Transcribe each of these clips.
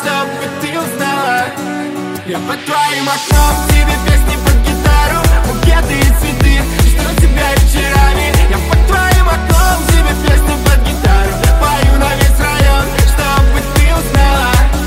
чтобы ты узнала. Я под твоим окном тебе песни под гитару, букеты и цветы, жду тебя вечерами. Я под твоим окном тебе песни под гитару, пою на весь район, чтобы ты узнала.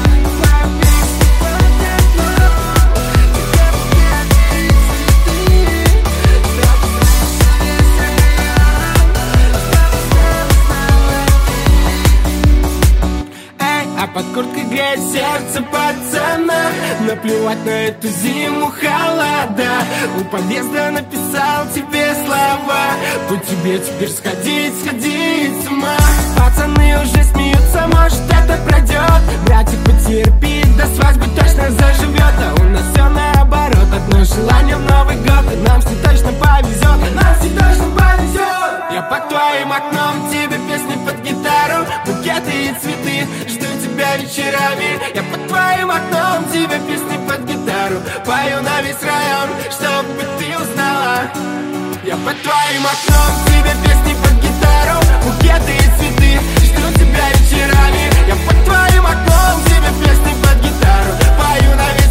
А под курткой греет сердце пацана, наплевать на эту зиму холода. У подъезда написал тебе слова, по тебе теперь сходить с ума. Пацаны уже смеются, может это пройдет. Братик, потерпи, до свадьбы точно заживет. А у нас все наоборот, одно желание в Новый год. И нам с ней точно повезет, Я под твоим окном тебе песни под гитару, букеты и цветы, жду тебя вечерами. Я под твоим окном тебе песни под гитару, пою на весь район, чтобы ты узнала. Я под твоим окном тебе песни под гитару, букеты и цветы, жду тебя вечерами. Я под твоим окном тебе песни под гитару, пою на весь